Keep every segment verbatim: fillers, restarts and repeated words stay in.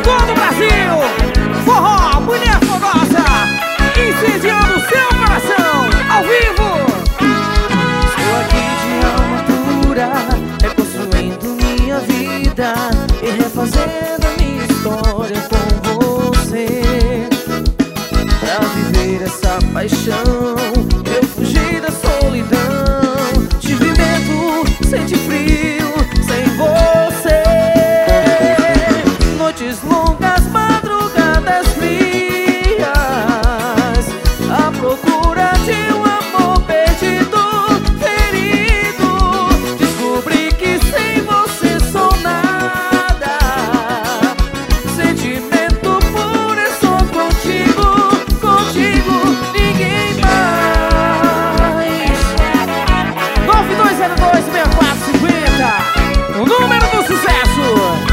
todo o Brasil. Forró, mulher fogosa, incendiando seu coração, ao vivo. Estou aqui de alma pura, reconstruindo minha vida e refazendo a minha história com você. Pra viver essa paixão, eu fugi da solidão. Tive medo, senti frio sem você. Noites longas, madrugadas frias, à procura de um amor perdido, ferido. Descobri que sem você sou nada. Sentimento puro é só contigo, contigo, ninguém mais. nove dois zero dois, seis quatro cinco zero, o número do sucesso.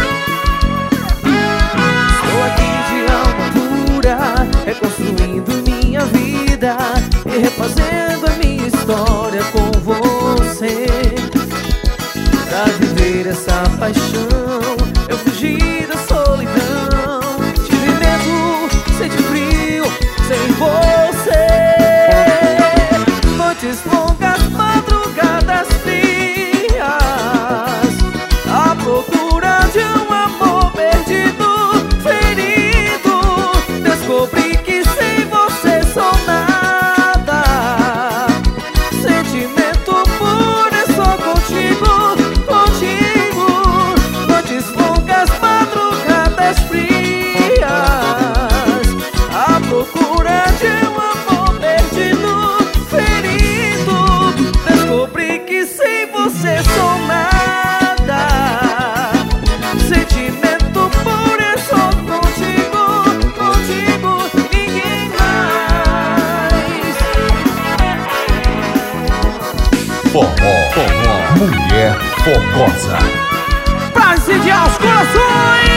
Estou aqui de alma pura, reconstruindo minha vida e refazendo a minha história com você. Pra viver essa paixão, eu fugi da solidão. Tive medo, senti frio sem você. Noites longas, madrugadas frias, à procura de um amor perdido, ferido. Descobri que sem você sou nada. Sentimento puro é só contigo, contigo. Noites longas, madrugadas frias, à procura de um amor perdido, ferido. Descobri que sem você sou nada. Sentimento puro é só contigo, contigo, ninguém mais. Forró, forró, mulher fogosa. Pra incendiar os corações.